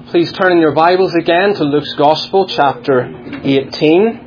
Please turn in your Bibles again to Luke's Gospel, chapter 18.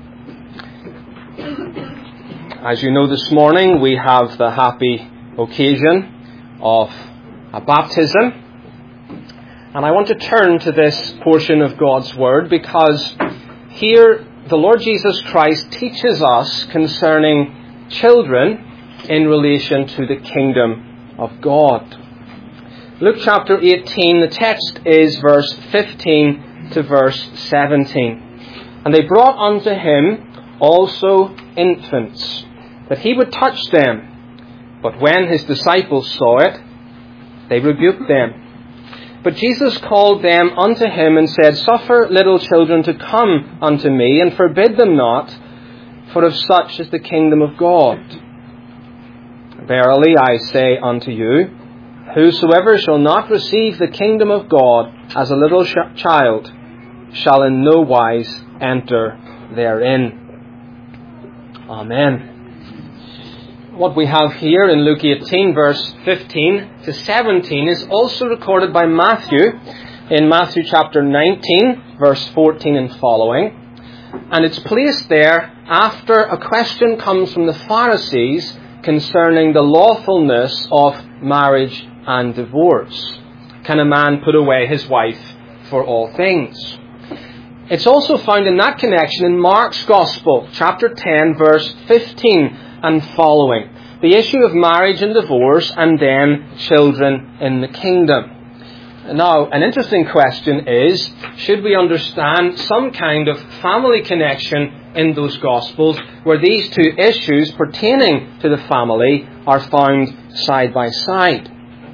As you know, this morning we have the happy occasion of a baptism. And I want to turn to this portion of God's Word because here the Lord Jesus Christ teaches us concerning children in relation to the kingdom of God. Luke chapter 18, the text is verse 15 to verse 17. And they brought unto him also infants, that he would touch them. But when his disciples saw it, they rebuked them. But Jesus called them unto him and said, Suffer little children to come unto me, and forbid them not, for of such is the kingdom of God. Verily I say unto you, whosoever shall not receive the kingdom of God as a little child shall in no wise enter therein. Amen. What we have here in Luke 18, verse 15 to 17, is also recorded by Matthew in Matthew chapter 19, verse 14 and following. And it's placed there after a question comes from the Pharisees concerning the lawfulness of marriage and divorce. Can a man put away his wife for all things? It's also found in that connection in Mark's Gospel, chapter 10, verse 15 and following. The issue of marriage and divorce, and then children in the kingdom. Now, an interesting question is, should we understand some kind of family connection in those Gospels where these two issues pertaining to the family are found side by side?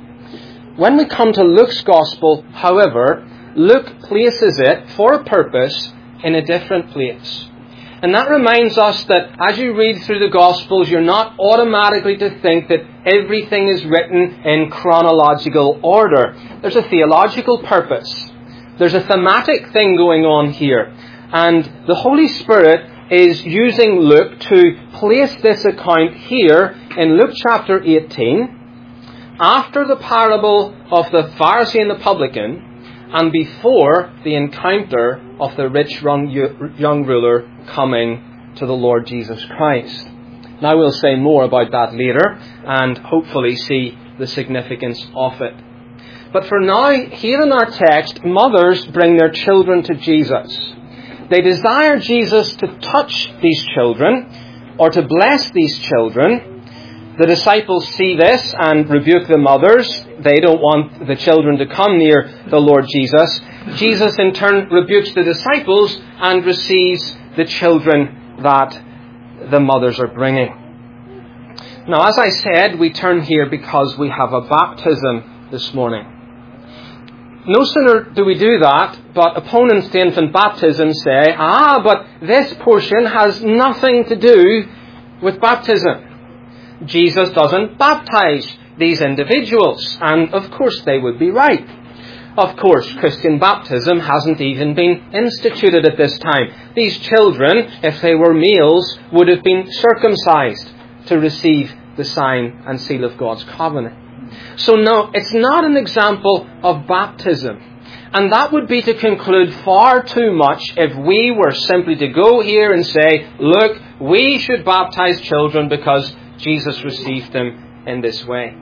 When we come to Luke's Gospel, however, Luke places it for a purpose in a different place. And that reminds us that as you read through the Gospels, you're not automatically to think that everything is written in chronological order. There's a theological purpose. There's a thematic thing going on here. And the Holy Spirit is using Luke to place this account here in Luke chapter 18, after the parable of the Pharisee and the publican, and before the encounter of the rich young ruler coming to the Lord Jesus Christ. Now we'll say more about that later and hopefully see the significance of it. But for now, here in our text, mothers bring their children to Jesus. They desire Jesus to touch these children or to bless these children. The disciples see this and rebuke the mothers. They don't want the children to come near the Lord Jesus. Jesus in turn rebukes the disciples and receives the children that the mothers are bringing. Now, as I said, we turn here because we have a baptism this morning. No sooner do we do that, but opponents to infant baptism say, but this portion has nothing to do with baptism. Jesus doesn't baptize these individuals, and of course they would be right. Of course, Christian baptism hasn't even been instituted at this time. These children, if they were males, would have been circumcised to receive the sign and seal of God's covenant. So no, it's not an example of baptism. And that would be to conclude far too much if we were simply to go here and say, look, we should baptize children because Jesus received them in this way.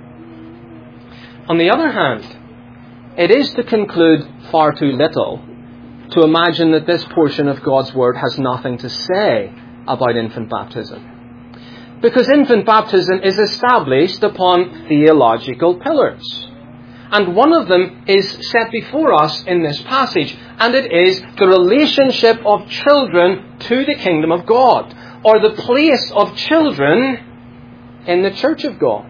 On the other hand, it is to conclude far too little to imagine that this portion of God's Word has nothing to say about infant baptism. Because infant baptism is established upon theological pillars. And one of them is set before us in this passage, and it is the relationship of children to the kingdom of God, or the place of children in the church of God.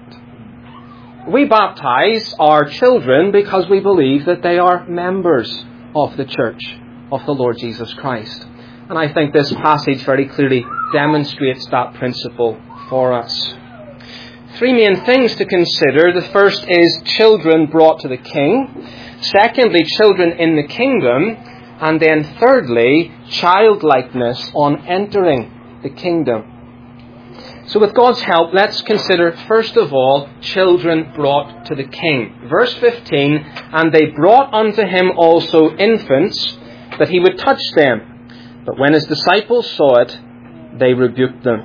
We baptize our children because we believe that they are members of the church of the Lord Jesus Christ. And I think this passage very clearly demonstrates that principle for us. Three main things to consider. The first is children brought to the king. Secondly, children in the kingdom. And then thirdly, childlikeness on entering the kingdom. So with God's help, let's consider, first of all, children brought to the king. Verse 15, and they brought unto him also infants, that he would touch them. But when his disciples saw it, they rebuked them.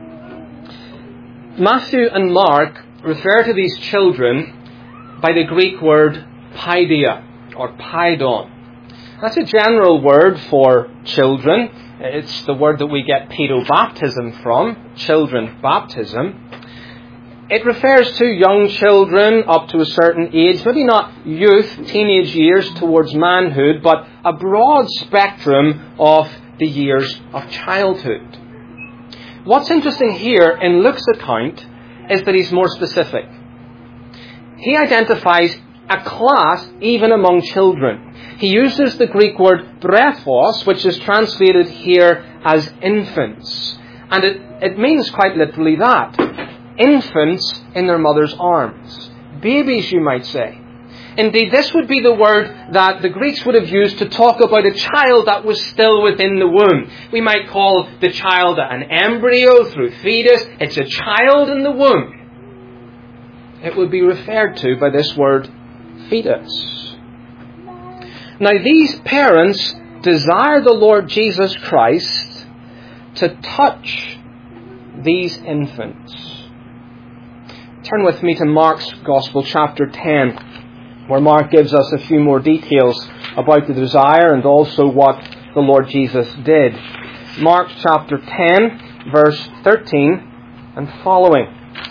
Matthew and Mark refer to these children by the Greek word paidia, or paidon. That's a general word for children. It's the word that we get pedobaptism from, children baptism. It refers to young children up to a certain age, maybe not youth, teenage years towards manhood, but a broad spectrum of the years of childhood. What's interesting here in Luke's account is that he's more specific. He identifies a class even among children. He uses the Greek word brephos, which is translated here as infants. And it means quite literally that. Infants in their mother's arms. Babies, you might say. Indeed, this would be the word that the Greeks would have used to talk about a child that was still within the womb. We might call the child an embryo through fetus. It's a child in the womb. It would be referred to by this word fetus. Now, these parents desire the Lord Jesus Christ to touch these infants. Turn with me to Mark's Gospel, chapter 10, where Mark gives us a few more details about the desire and also what the Lord Jesus did. Mark chapter 10, verse 13 and following.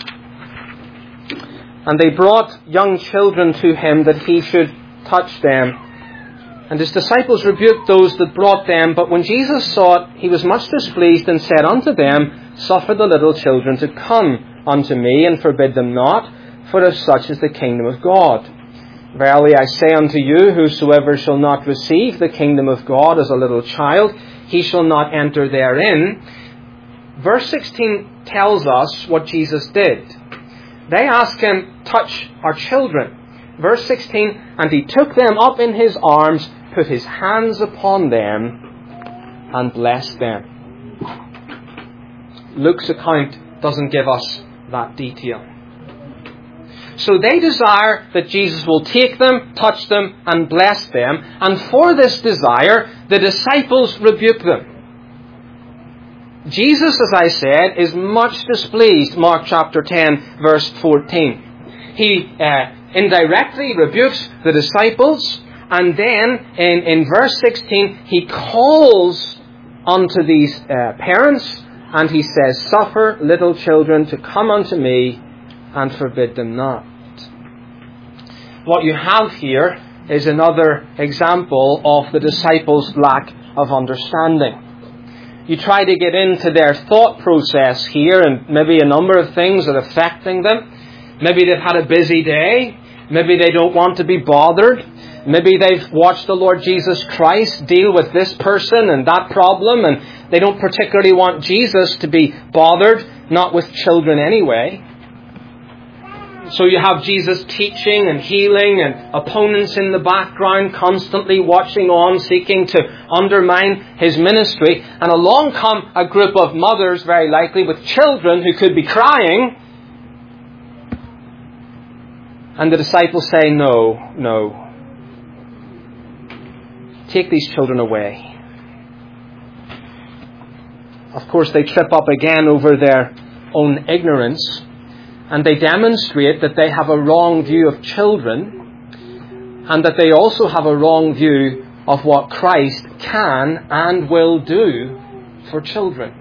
And they brought young children to him that he should touch them. And his disciples rebuked those that brought them. But when Jesus saw it, he was much displeased and said unto them, Suffer the little children to come unto me, and forbid them not, for of such is the kingdom of God. Verily I say unto you, whosoever shall not receive the kingdom of God as a little child, he shall not enter therein. Verse 16 tells us what Jesus did. They asked him, touch our children. Verse 16, and he took them up in his arms, put his hands upon them, and blessed them. Luke's account doesn't give us that detail. So they desire that Jesus will take them, touch them, and bless them. And for this desire, the disciples rebuke them. Jesus, as I said, is much displeased. Mark chapter 10, verse 14. He indirectly rebukes the disciples. And then in verse 16, he calls unto these parents. And he says, Suffer little children to come unto me, and forbid them not. What you have here is another example of the disciples' lack of understanding. You try to get into their thought process here, and maybe a number of things are affecting them. Maybe they've had a busy day. Maybe they don't want to be bothered. Maybe they've watched the Lord Jesus Christ deal with this person and that problem, and they don't particularly want Jesus to be bothered, not with children anyway. So you have Jesus teaching and healing, and opponents in the background constantly watching on, seeking to undermine his ministry. And along come a group of mothers, very likely, with children who could be crying. And the disciples say, No. Take these children away. Of course, they trip up again over their own ignorance. And they demonstrate that they have a wrong view of children, and that they also have a wrong view of what Christ can and will do for children.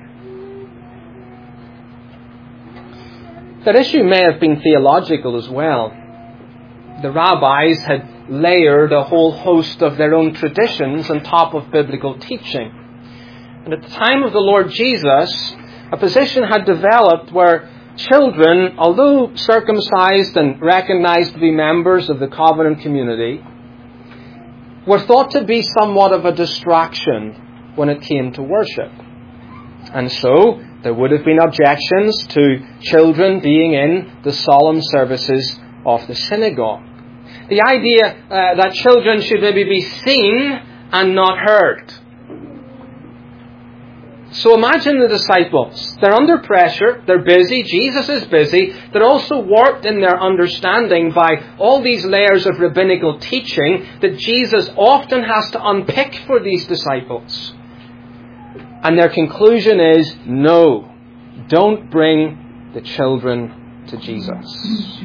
That issue may have been theological as well. The rabbis had layered a whole host of their own traditions on top of biblical teaching. And at the time of the Lord Jesus, a position had developed where children, although circumcised and recognized to be members of the covenant community, were thought to be somewhat of a distraction when it came to worship. And so there would have been objections to children being in the solemn services of the synagogue. The idea that children should maybe be seen and not heard. So imagine the disciples. They're under pressure. They're busy. Jesus is busy. They're also warped in their understanding by all these layers of rabbinical teaching that Jesus often has to unpick for these disciples. And their conclusion is, no, don't bring the children to Jesus.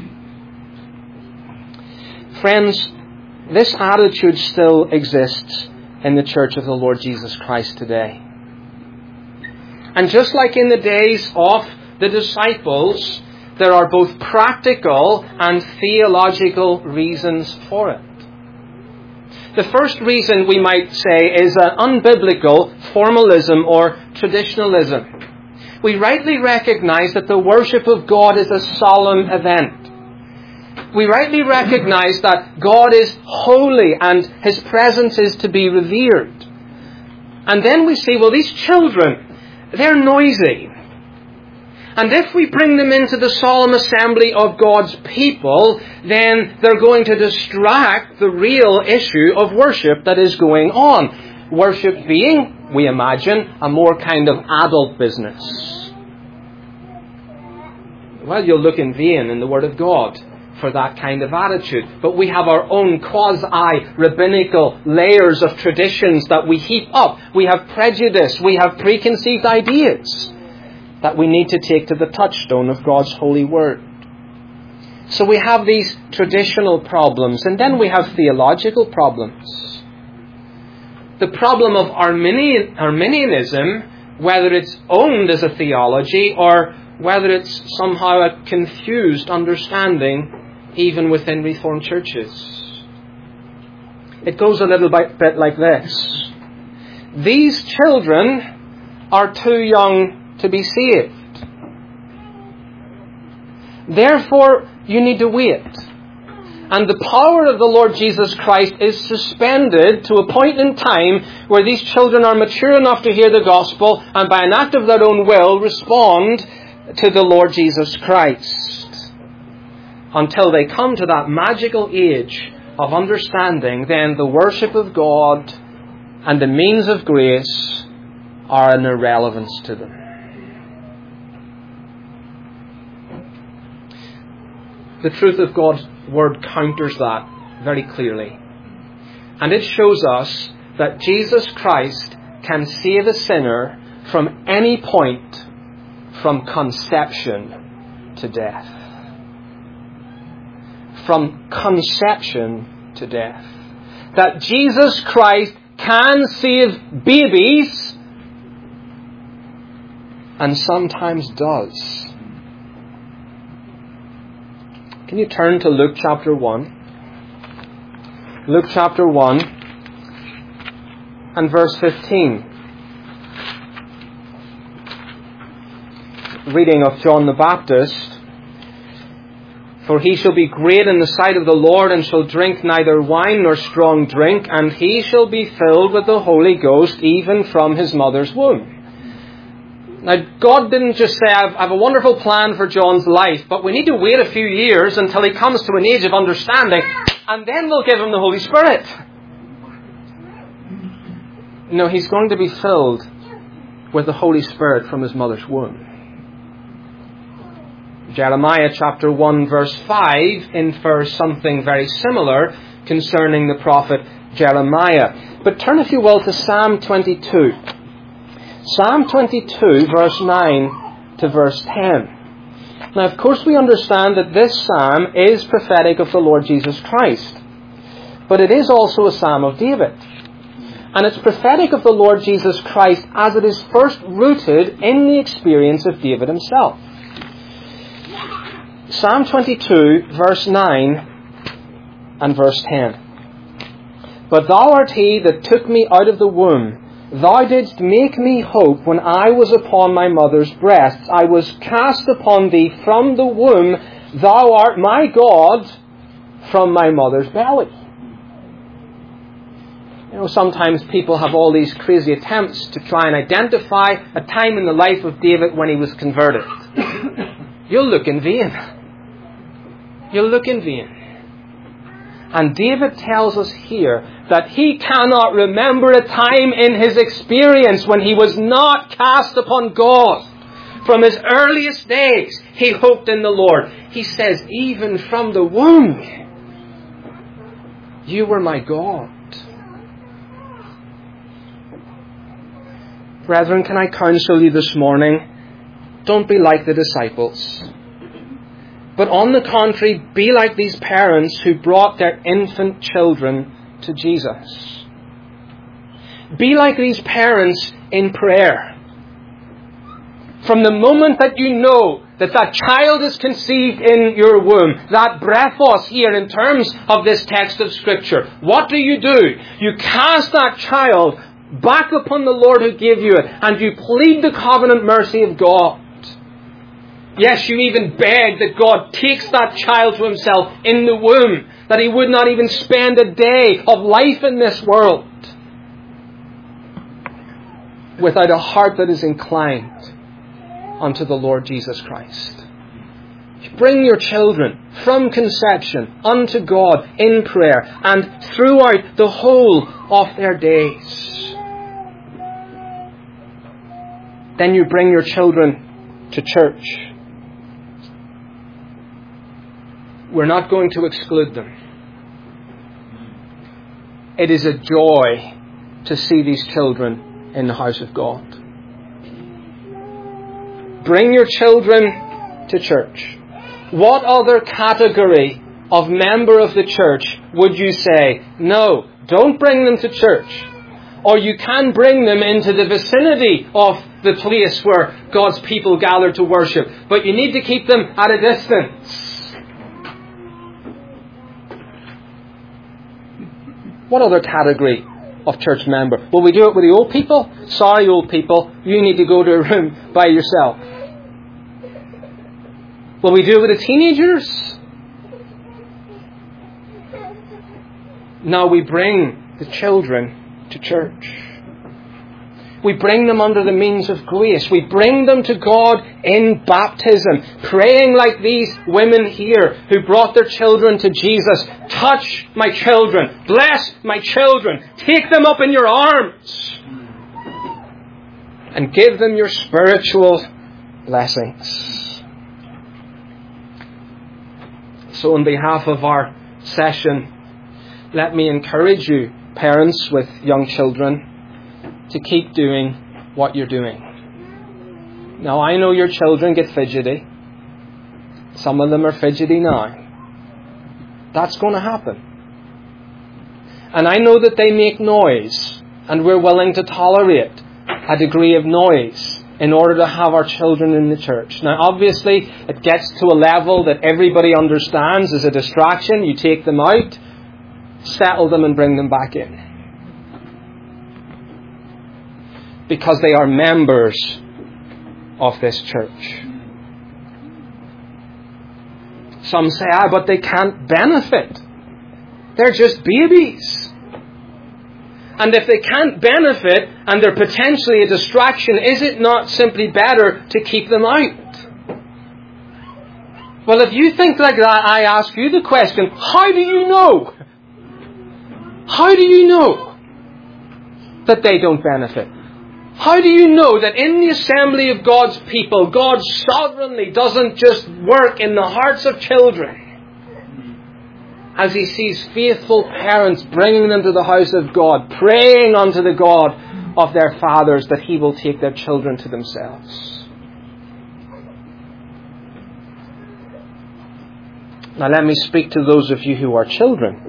Friends, this attitude still exists in the church of the Lord Jesus Christ today. And just like in the days of the disciples, there are both practical and theological reasons for it. The first reason, we might say, is an unbiblical formalism or traditionalism. We rightly recognize that the worship of God is a solemn event. We rightly recognize that God is holy and His presence is to be revered. And then we say, well, these children, they're noisy. And if we bring them into the solemn assembly of God's people, then they're going to distract the real issue of worship that is going on. Worship being, we imagine, a more kind of adult business. Well, you'll look in vain in the Word of God for that kind of attitude. But we have our own quasi-rabbinical layers of traditions that we heap up. We have prejudice. We have preconceived ideas that we need to take to the touchstone of God's holy Word. So we have these traditional problems, and then we have theological problems. The problem of Arminianism, whether it's owned as a theology or whether it's somehow a confused understanding even within Reformed churches. It goes a little bit like this. These children are too young to be saved. Therefore, you need to wait. And the power of the Lord Jesus Christ is suspended to a point in time where these children are mature enough to hear the gospel and by an act of their own will respond to the Lord Jesus Christ. Until they come to that magical age of understanding, then the worship of God and the means of grace are an irrelevance to them. The truth of God's Word counters that very clearly. And it shows us that Jesus Christ can save a sinner from any point from conception to death. From conception to death. That Jesus Christ can save babies and sometimes does. Can you turn to Luke chapter 1? Luke chapter 1 and verse 15. Reading of John the Baptist. For he shall be great in the sight of the Lord, and shall drink neither wine nor strong drink, and he shall be filled with the Holy Ghost, even from his mother's womb. Now, God didn't just say, I have a wonderful plan for John's life, but we need to wait a few years until he comes to an age of understanding, and then we'll give him the Holy Spirit. No, he's going to be filled with the Holy Spirit from his mother's womb. Jeremiah chapter 1 verse 5 infers something very similar concerning the prophet Jeremiah. But turn, if you will, to Psalm 22. Psalm 22 verse 9 to verse 10. Now, of course, we understand that this psalm is prophetic of the Lord Jesus Christ. But it is also a psalm of David. And it's prophetic of the Lord Jesus Christ as it is first rooted in the experience of David himself. Psalm 22, verse 9 and verse 10. But thou art he that took me out of the womb. Thou didst make me hope when I was upon my mother's breasts. I was cast upon thee from the womb. Thou art my God from my mother's belly. You know, sometimes people have all these crazy attempts to try and identify a time in the life of David when he was converted. You'll look in vain. You'll look in vain. And David tells us here that he cannot remember a time in his experience when he was not cast upon God. From his earliest days, he hoped in the Lord. He says, even from the womb, you were my God. Brethren, can I counsel you this morning? Don't be like the disciples. But on the contrary, be like these parents who brought their infant children to Jesus. Be like these parents in prayer. From the moment that you know that that child is conceived in your womb, that breathos here in terms of this text of Scripture, what do? You cast that child back upon the Lord who gave you it, and you plead the covenant mercy of God. Yes, you even beg that God takes that child to himself in the womb, that he would not even spend a day of life in this world without a heart that is inclined unto the Lord Jesus Christ. Bring your children from conception unto God in prayer and throughout the whole of their days. Then you bring your children to church. We're not going to exclude them. It is a joy to see these children in the house of God. Bring your children to church. What other category of member of the church would you say, no, don't bring them to church? Or you can bring them into the vicinity of the place where God's people gather to worship, but you need to keep them at a distance. What other category of church member? Will we do it with the old people? Sorry, old people, you need to go to a room by yourself. Will we do it with the teenagers? No, we bring the children to church. We bring them under the means of grace. We bring them to God in baptism, praying like these women here who brought their children to Jesus. Touch my children. Bless my children. Take them up in your arms and give them your spiritual blessings. So on behalf of our session, let me encourage you, parents with young children, to keep doing what you're doing. Now, I know your children get fidgety. Some of them are fidgety now. That's going to happen. And I know that they make noise, and we're willing to tolerate a degree of noise in order to have our children in the church. Now, obviously, it gets to a level that everybody understands is a distraction. You take them out, settle them, and bring them back in. Because they are members of this church. Some say, but they can't benefit. They're just babies. And if they can't benefit and they're potentially a distraction, is it not simply better to keep them out? Well, if you think like that, I ask you the question, how do you know? How do you know that they don't benefit? How do you know that in the assembly of God's people, God sovereignly doesn't just work in the hearts of children as He sees faithful parents bringing them to the house of God, praying unto the God of their fathers that He will take their children to themselves? Now let me speak to those of you who are children.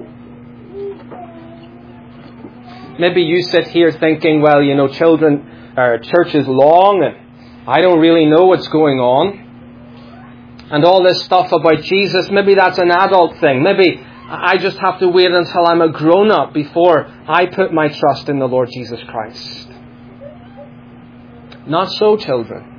Maybe you sit here thinking, well, church is long and I don't really know what's going on. And all this stuff about Jesus, maybe that's an adult thing. Maybe I just have to wait until I'm a grown-up before I put my trust in the Lord Jesus Christ. Not so, children.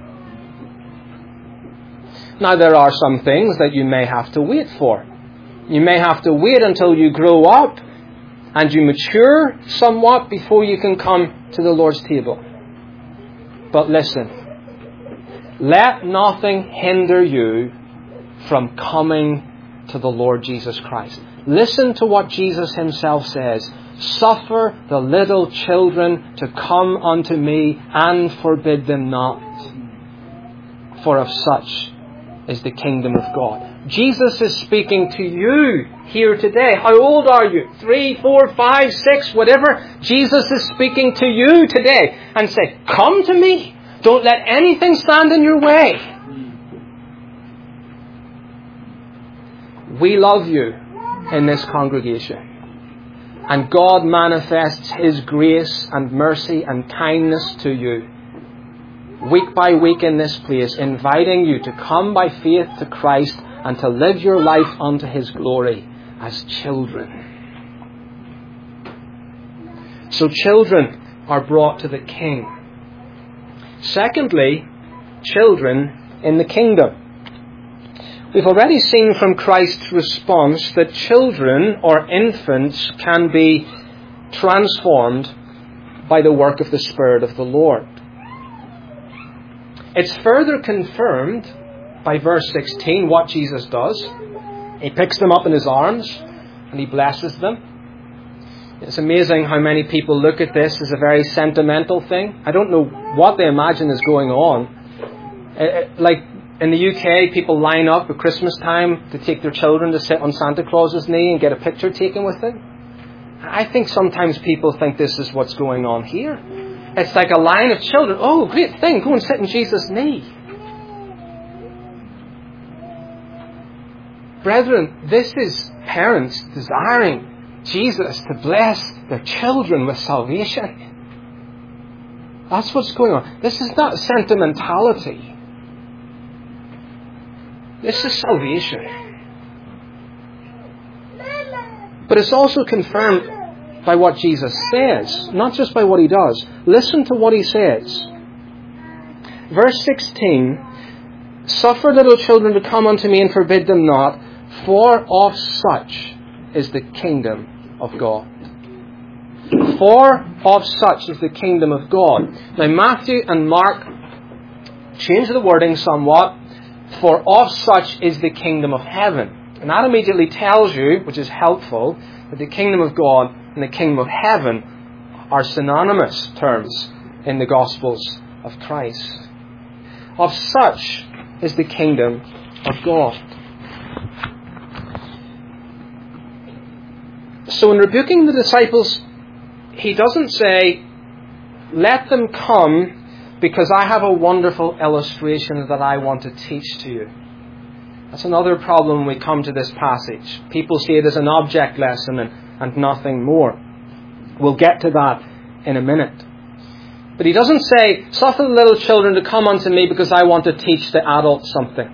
Now, there are some things that you may have to wait for. You may have to wait until you grow up and you mature somewhat before you can come to the Lord's table. But listen, let nothing hinder you from coming to the Lord Jesus Christ. Listen to what Jesus Himself says. Suffer the little children to come unto me, and forbid them not. For of such is the kingdom of God. Jesus is speaking to you here today. How old are you? 3, 4, 5, 6, whatever. Jesus is speaking to you today and say, come to me. Don't let anything stand in your way. We love you in this congregation. And God manifests His grace and mercy and kindness to you week by week in this place, inviting you to come by faith to Christ and to live your life unto His glory as children. So children are brought to the King. Secondly, children in the kingdom. We've already seen from Christ's response that children or infants can be transformed by the work of the Spirit of the Lord. It's further confirmed by verse 16 what Jesus does. He picks them up in His arms and He blesses them. It's amazing how many people look at this as a very sentimental thing. I don't know what they imagine is going on. Like in the UK, people line up at Christmas time to take their children to sit on Santa Claus's knee and get a picture taken with them. I think sometimes people think this is what's going on here. It's like a line of children. Oh, great thing. Go and sit in Jesus' knee. Brethren, this is parents desiring Jesus to bless their children with salvation. That's what's going on. This is not sentimentality. This is salvation. But it's also confirmed by what Jesus says, not just by what He does. Listen to what He says. Verse 16, suffer little children to come unto me, and forbid them not, for of such is the kingdom of God. For of such is the kingdom of God. Now Matthew and Mark change the wording somewhat. For of such is the kingdom of heaven. And that immediately tells you, which is helpful, that the kingdom of God and the kingdom of heaven are synonymous terms in the Gospels of Christ. Of such is the kingdom of God. So in rebuking the disciples, He doesn't say, let them come because I have a wonderful illustration that I want to teach to you. That's another problem when we come to this passage. People see it as an object lesson and nothing more. We'll get to that in a minute. But He doesn't say, suffer the little children to come unto me because I want to teach the adults something.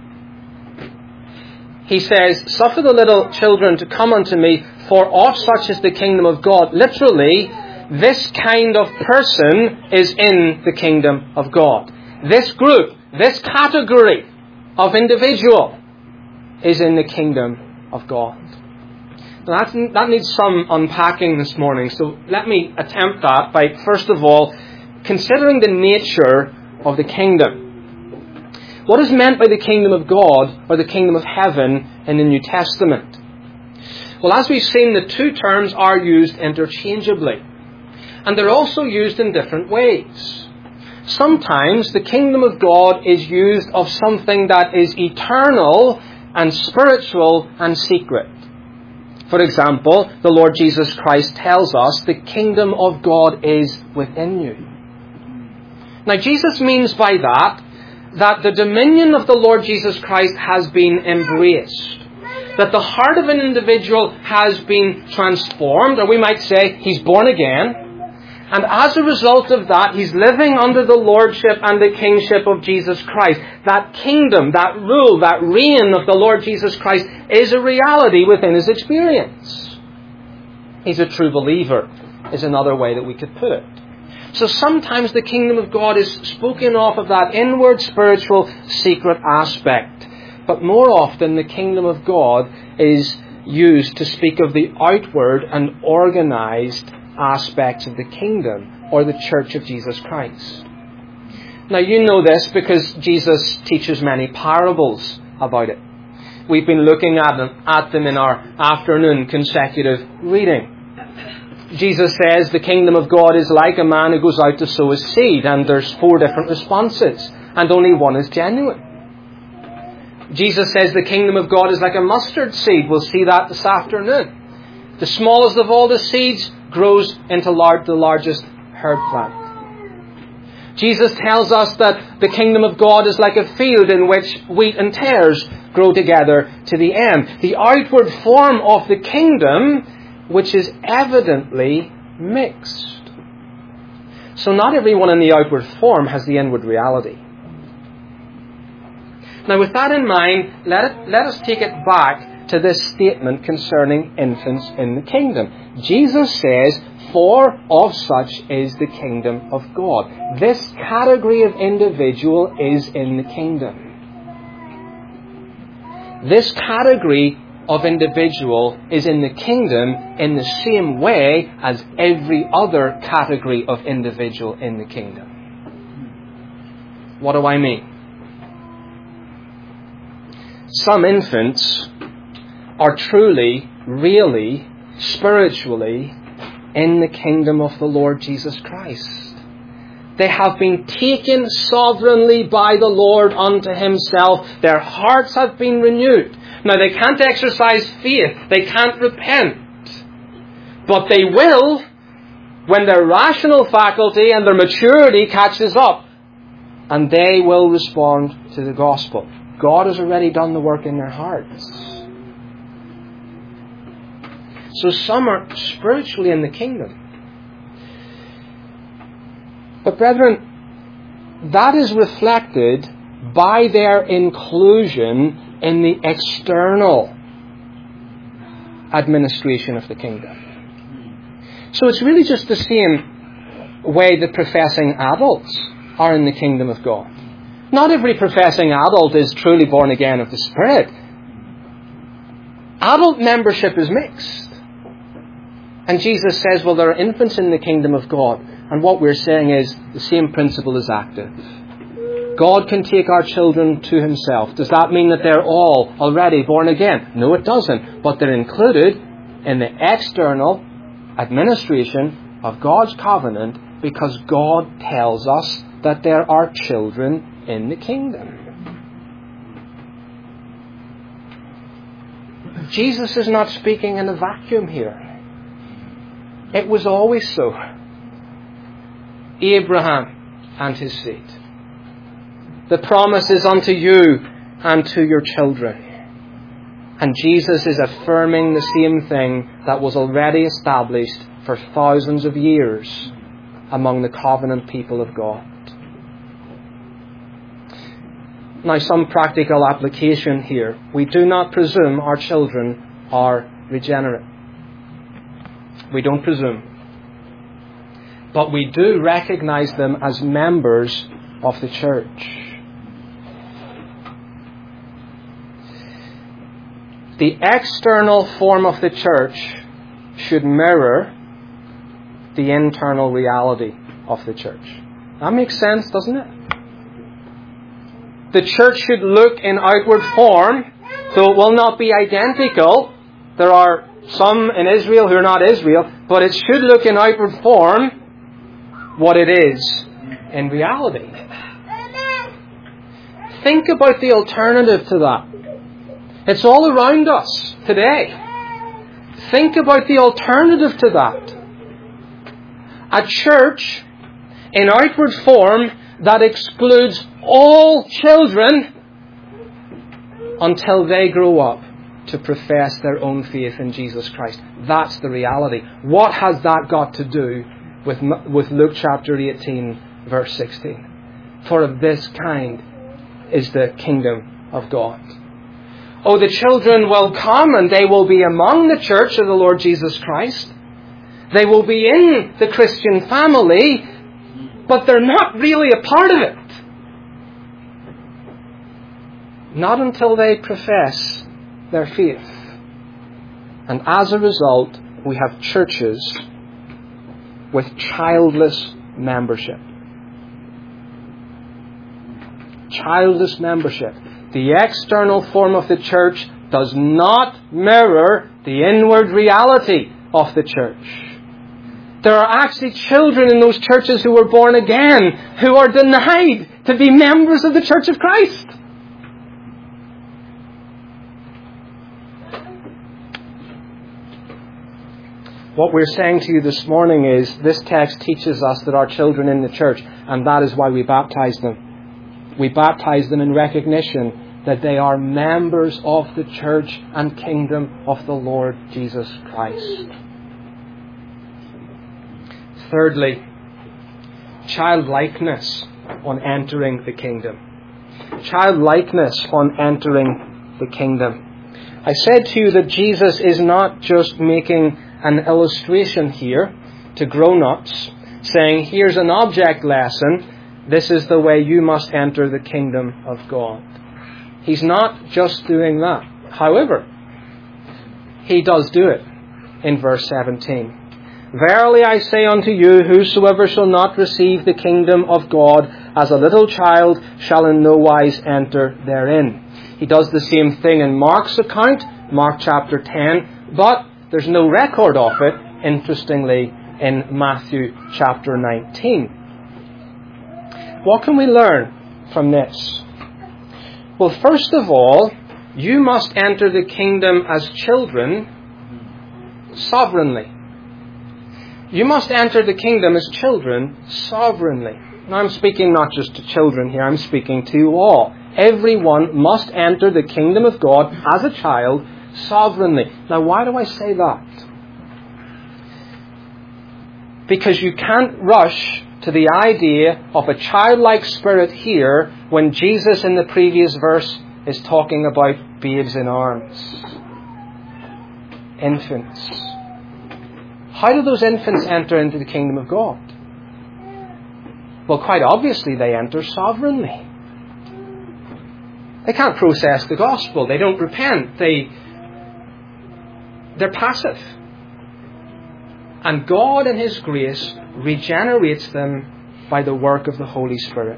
He says, suffer the little children to come unto me, for of such is the kingdom of God. Literally, this kind of person is in the kingdom of God. This group, this category of individual is in the kingdom of God. Now that needs some unpacking this morning. So let me attempt that by, first of all, considering the nature of the kingdom. What is meant by the kingdom of God or the kingdom of heaven in the New Testament? Well, as we've seen, the two terms are used interchangeably. And they're also used in different ways. Sometimes the kingdom of God is used of something that is eternal and spiritual and secret. For example, the Lord Jesus Christ tells us the kingdom of God is within you. Now, Jesus means by that the dominion of the Lord Jesus Christ has been embraced. That the heart of an individual has been transformed, or we might say he's born again. And as a result of that, he's living under the lordship and the kingship of Jesus Christ. That kingdom, that rule, that reign of the Lord Jesus Christ is a reality within his experience. He's a true believer, is another way that we could put it. So sometimes the kingdom of God is spoken of that inward, spiritual, secret aspect. But more often, the kingdom of God is used to speak of the outward and organized aspects of the kingdom or the church of Jesus Christ. Now you know this because Jesus teaches many parables about it. We've been looking at them in our afternoon consecutive reading. Jesus says the kingdom of God is like a man who goes out to sow his seed, and there's 4 different responses, and only one is genuine. Jesus says the kingdom of God is like a mustard seed. We'll see that this afternoon. The smallest of all the seeds grows into the largest herb plant. Jesus tells us that the kingdom of God is like a field in which wheat and tares grow together to the end. The outward form of the kingdom, which is evidently mixed. So not everyone in the outward form has the inward reality. Now with that in mind, let us take it back to this statement concerning infants in the kingdom. Jesus says, "For of such is the kingdom of God." This category of individual is in the kingdom. This category of individual is in the kingdom in the same way as every other category of individual in the kingdom. What do I mean? Some infants are truly, really, spiritually in the kingdom of the Lord Jesus Christ. They have been taken sovereignly by the Lord unto Himself. Their hearts have been renewed. Now they can't exercise faith. They can't repent. But they will when their rational faculty and their maturity catches up. And they will respond to the gospel. God has already done the work in their hearts. So some are spiritually in the kingdom. But brethren, that is reflected by their inclusion in the external administration of the kingdom. So it's really just the same way that professing adults are in the kingdom of God. Not every professing adult is truly born again of the Spirit. Adult membership is mixed. And Jesus says, well, there are infants in the kingdom of God. And what we're saying is the same principle is active. God can take our children to Himself. Does that mean that they're all already born again? No, it doesn't. But they're included in the external administration of God's covenant because God tells us that there are children in the kingdom. Jesus is not speaking in a vacuum here. It was always so. Abraham and his seed. The promise is unto you and to your children. And Jesus is affirming the same thing that was already established for thousands of years among the covenant people of God. Now, some practical application here. We do not presume our children are regenerate. We don't presume. But we do recognize them as members of the church. The external form of the church should mirror the internal reality of the church. That makes sense, doesn't it? The church should look in outward form, though it will not be identical. There are some in Israel who are not Israel, but it should look in outward form what it is in reality. Think about the alternative to that. It's all around us today. Think about the alternative to that. A church in outward form that excludes all children until they grow up to profess their own faith in Jesus Christ. That's the reality. What has that got to do with Luke chapter 18, verse 16? For of this kind is the kingdom of God. Oh, the children will come and they will be among the church of the Lord Jesus Christ. They will be in the Christian family, but they're not really a part of it. Not until they profess their faith. And as a result, we have churches with childless membership. Childless membership. The external form of the church does not mirror the inward reality of the church. There are actually children in those churches who were born again, who are denied to be members of the Church of Christ. What we're saying to you this morning is this text teaches us that our children in the church, and that is why we baptize them. We baptize them in recognition that they are members of the church and kingdom of the Lord Jesus Christ. Thirdly, childlikeness on entering the kingdom. Childlikeness on entering the kingdom. I said to you that Jesus is not just making an illustration here to grown-ups, saying, here's an object lesson, this is the way you must enter the kingdom of God. He's not just doing that. However, He does do it in verse 17. Verily I say unto you, whosoever shall not receive the kingdom of God as a little child shall in no wise enter therein. He does the same thing in Mark's account, Mark chapter 10, but there's no record of it, interestingly, in Matthew chapter 19. What can we learn from this? Well, first of all, you must enter the kingdom as children sovereignly. You must enter the kingdom as children sovereignly. Now, I'm speaking not just to children here, I'm speaking to you all. Everyone must enter the kingdom of God as a child sovereignly. Now, why do I say that? Because you can't rush to the idea of a childlike spirit here when Jesus in the previous verse is talking about babes in arms. Infants. How do those infants enter into the kingdom of God? Well, quite obviously they enter sovereignly. They can't process the gospel. They don't repent. They're passive. And God in His grace regenerates them by the work of the Holy Spirit.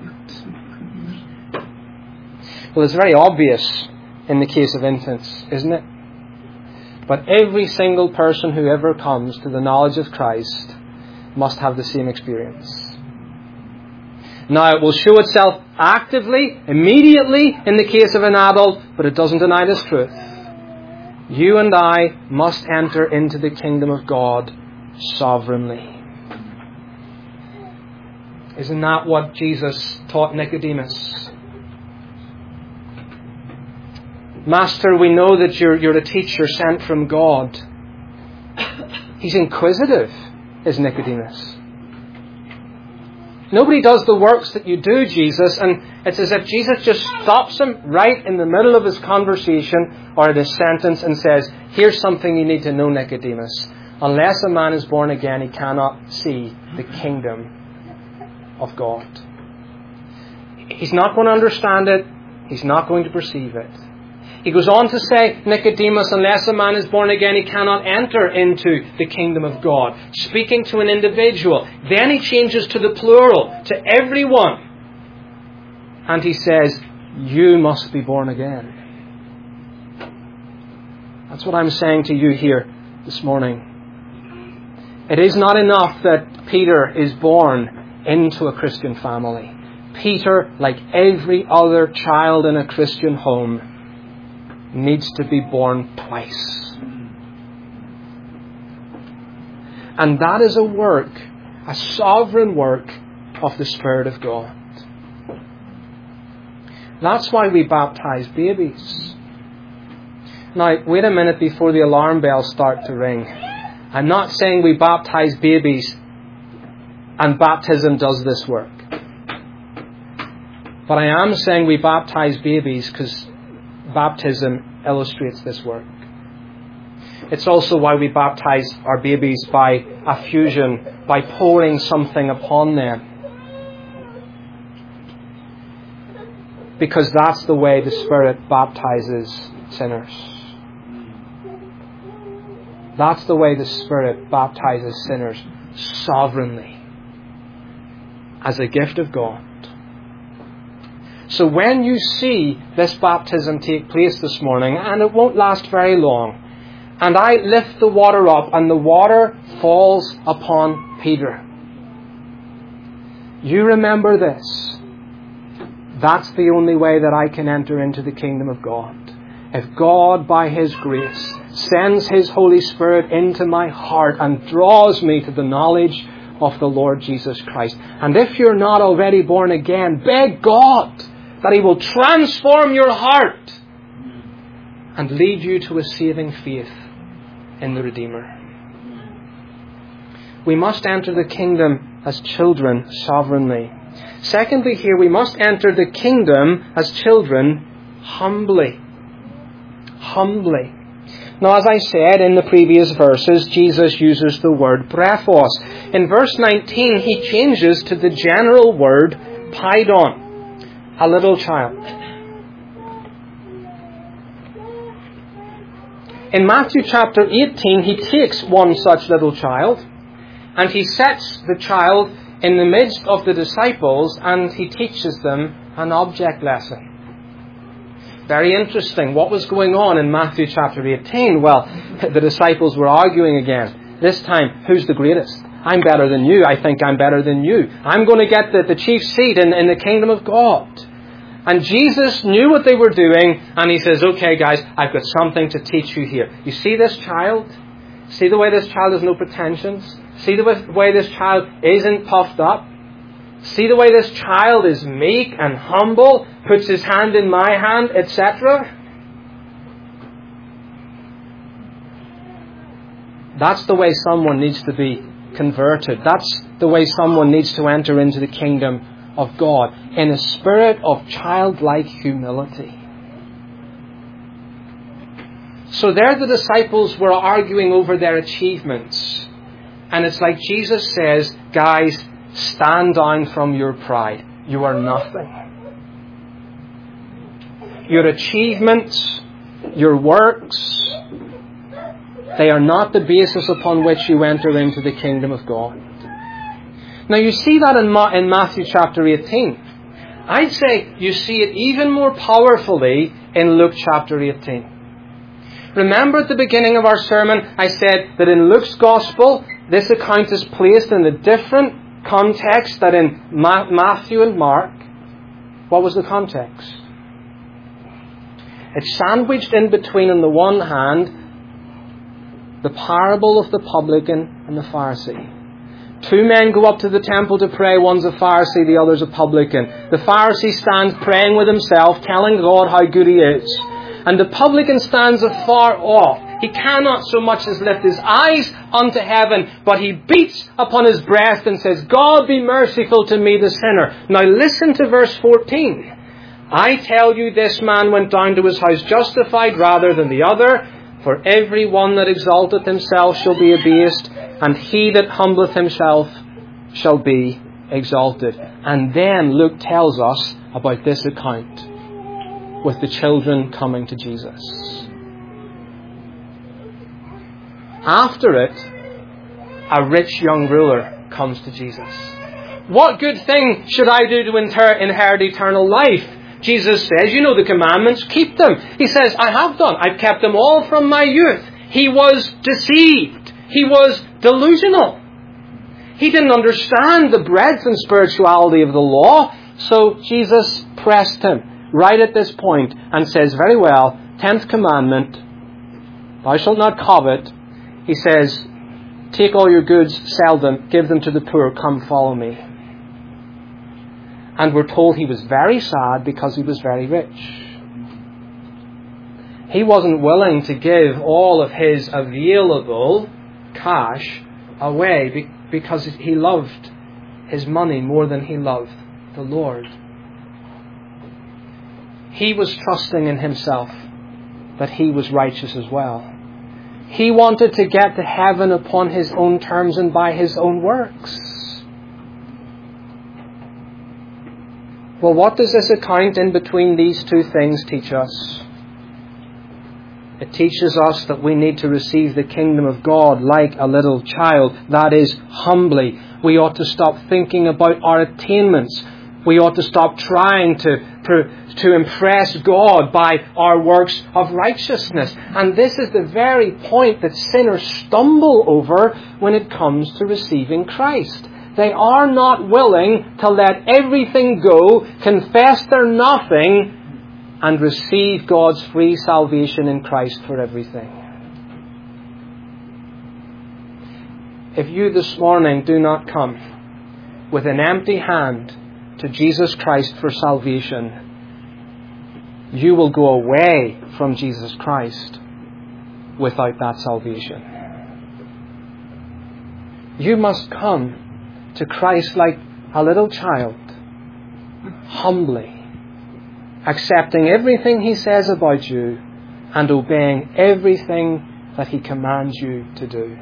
Well, it's very obvious in the case of infants, isn't it? But every single person who ever comes to the knowledge of Christ must have the same experience. Now, it will show itself actively, immediately in the case of an adult, but it doesn't deny this truth. You and I must enter into the kingdom of God sovereignly. Isn't that what Jesus taught Nicodemus? Master, we know that you're a teacher sent from God. He's inquisitive, is Nicodemus. Nobody does the works that you do, Jesus, and it's as if Jesus just stops him right in the middle of his conversation or this sentence and says, here's something you need to know, Nicodemus. Unless a man is born again, he cannot see the kingdom of God. He's not going to understand it. He's not going to perceive it. He goes on to say, Nicodemus, unless a man is born again, he cannot enter into the kingdom of God. Speaking to an individual. Then he changes to the plural, to everyone. And he says, you must be born again. That's what I'm saying to you here this morning. It is not enough that Peter is born into a Christian family. Peter, like every other child in a Christian home, needs to be born twice. And that is a work, a sovereign work of the Spirit of God. That's why we baptize babies. Now, wait a minute before the alarm bells start to ring. I'm not saying we baptize babies and baptism does this work. But I am saying we baptize babies because baptism illustrates this work. It's also why we baptize our babies by affusion, by pouring something upon them. Because that's the way the Spirit baptizes sinners. That's the way the Spirit baptizes sinners sovereignly as a gift of God. So when you see this baptism take place this morning, and it won't last very long, and I lift the water up and the water falls upon Peter, you remember this. That's the only way that I can enter into the kingdom of God. If God, by His grace, sends His Holy Spirit into my heart and draws me to the knowledge of the Lord Jesus Christ. And if you're not already born again, beg God that He will transform your heart and lead you to a saving faith in the Redeemer. We must enter the kingdom as children sovereignly. Secondly, here we must enter the kingdom as children humbly. Humbly. Now, as I said in the previous verses, Jesus uses the word brephos. In verse 19, He changes to the general word paidon, a little child. In Matthew chapter 18, He takes one such little child and He sets the child in the midst of the disciples and He teaches them an object lesson. Very interesting. What was going on in Matthew chapter 18? Well, the disciples were arguing again. This time, who's the greatest? I'm better than you. I think I'm better than you. I'm going to get the chief seat in the kingdom of God. And Jesus knew what they were doing, and He says, okay guys, I've got something to teach you here. You see this child? See the way this child has no pretensions? See the way this child isn't puffed up? See the way this child is meek and humble, puts his hand in my hand, etc.? That's the way someone needs to be converted. That's the way someone needs to enter into the kingdom of God, in a spirit of childlike humility. So there the disciples were arguing over their achievements. And it's like Jesus says, guys, stand down from your pride. You are nothing. Your achievements, your works, they are not the basis upon which you enter into the kingdom of God. Now you see that in Matthew chapter 18. I'd say you see it even more powerfully in Luke chapter 18. Remember at the beginning of our sermon, I said that in Luke's Gospel, this account is placed in a different context than in Matthew and Mark. What was the context? It's sandwiched in between, on the one hand, the parable of the publican and the Pharisee. Two men go up to the temple to pray. One's a Pharisee, the other's a publican. The Pharisee stands praying with himself, telling God how good he is. And the publican stands afar off. He cannot so much as lift his eyes unto heaven, but he beats upon his breast and says, God be merciful to me, the sinner. Now listen to verse 14. I tell you, this man went down to his house justified rather than the other. For every one that exalteth himself shall be abased, and he that humbleth himself shall be exalted. And then Luke tells us about this account with the children coming to Jesus. After it, a rich young ruler comes to Jesus. What good thing should I do to inherit eternal life? Jesus says, you know the commandments, keep them. He says, I have done. I've kept them all from my youth. He was deceived. He was delusional. He didn't understand the breadth and spirituality of the law. So Jesus pressed him right at this point and says, very well, 10th commandment, thou shalt not covet. He says, take all your goods, sell them, give them to the poor, come follow me. And we're told he was very sad because he was very rich. He wasn't willing to give all of his available cash away because he loved his money more than he loved the Lord. He was trusting in himself that he was righteous as well. He wanted to get to heaven upon his own terms and by his own works. Well, what does this account in between these two things teach us? It teaches us that we need to receive the kingdom of God like a little child, that is, humbly. We ought to stop thinking about our attainments. We ought to stop trying to impress God by our works of righteousness. And this is the very point that sinners stumble over when it comes to receiving Christ. They are not willing to let everything go, confess they're nothing, and receive God's free salvation in Christ for everything. If you this morning do not come with an empty hand to Jesus Christ for salvation, you will go away from Jesus Christ without that salvation. You must come to Christ like a little child, humbly, accepting everything He says about you and obeying everything that He commands you to do.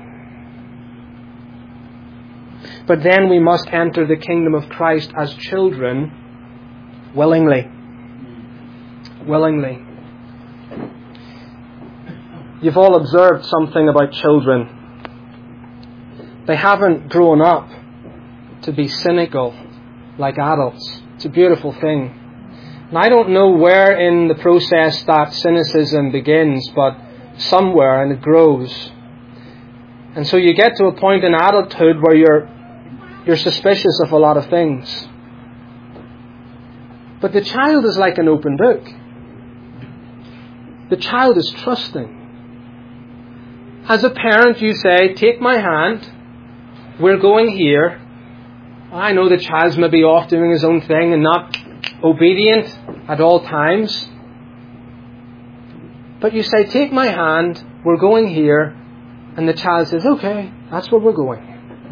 But then we must enter the kingdom of Christ as children willingly. Willingly. You've all observed something about children. They haven't grown up to be cynical like adults. It's a beautiful thing. And I don't know where in the process that cynicism begins, but somewhere, and it grows. And so you get to a point in adulthood where you're suspicious of a lot of things. But the child is like an open book. The child is trusting. As a parent, you say, take my hand, we're going here. I know the child's maybe off doing his own thing and not obedient at all times. But you say, take my hand, we're going here. And the child says, okay, that's where we're going.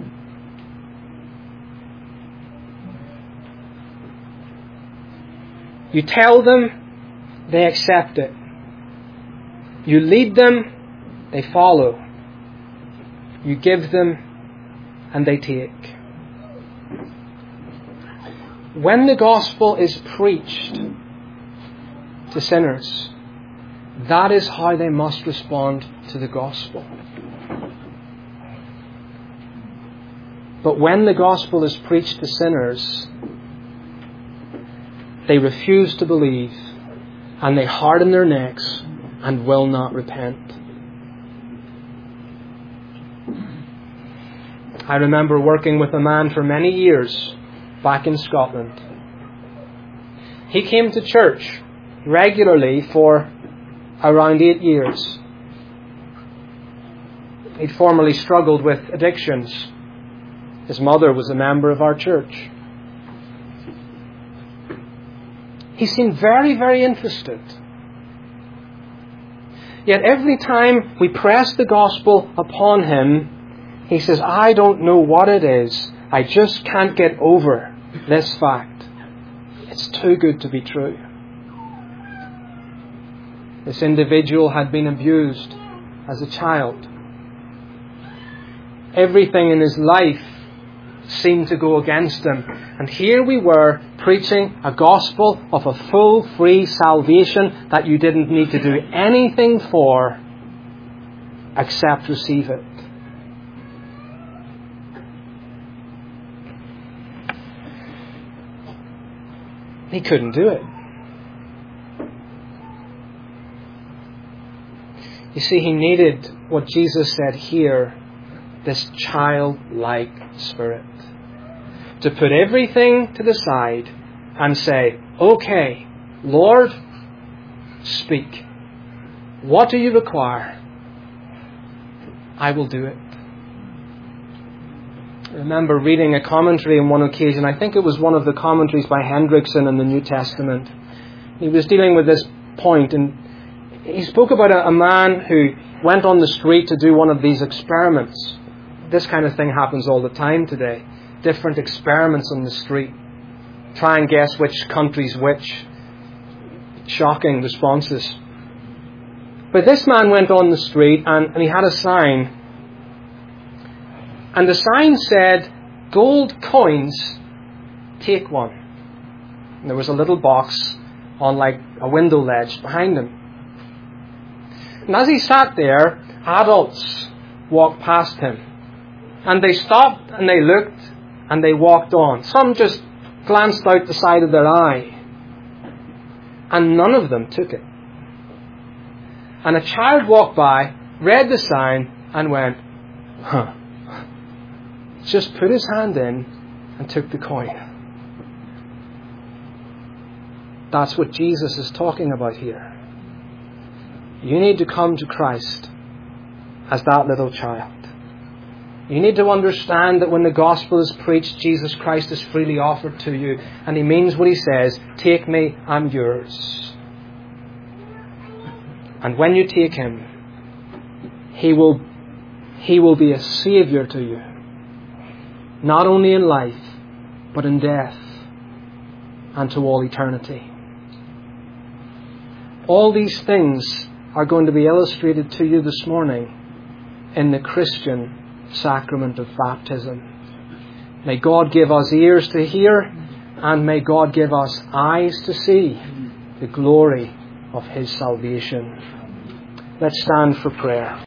You tell them, they accept it. You lead them, they follow. You give them, and they take. When the gospel is preached to sinners, that is how they must respond to the gospel. But when the gospel is preached to sinners, they refuse to believe, and they harden their necks and will not repent. I remember working with a man for many years back in Scotland. He came to church regularly for around 8 years. He'd formerly struggled with addictions. His mother was a member of our church. He seemed very, very interested. Yet every time we press the gospel upon him, he says, I don't know what it is. I just can't get over this fact. It's too good to be true. This individual had been abused as a child. Everything in his life seemed to go against him. And here we were preaching a gospel of a full, free salvation that you didn't need to do anything for except receive it. He couldn't do it. You see, he needed what Jesus said here, this childlike spirit. To put everything to the side and say, okay, Lord, speak. What do you require? I will do it. I remember reading a commentary on one occasion. I think it was one of the commentaries by Hendrickson in the New Testament. He was dealing with this point, and he spoke about a man who went on the street to do one of these experiments. This kind of thing happens all the time today. Different experiments on the street. Try and guess which country's which. Shocking responses. But this man went on the street and he had a sign. And the sign said, gold coins, take one. And there was a little box on like a window ledge behind him. And as he sat there, adults walked past him. And they stopped and they looked and they walked on. Some just glanced out the side of their eye, and none of them took it. And a child walked by, read the sign, and went, huh. Just put his hand in and took the coin. That's what Jesus is talking about here. You need to come to Christ as that little child. You need to understand that when the gospel is preached, Jesus Christ is freely offered to you. And He means what He says, take me, I'm yours. And when you take Him, He will be a Saviour to you. Not only in life, but in death and to all eternity. All these things are going to be illustrated to you this morning in the Christian sacrament of baptism. May God give us ears to hear, and may God give us eyes to see the glory of His salvation. Let's stand for prayer.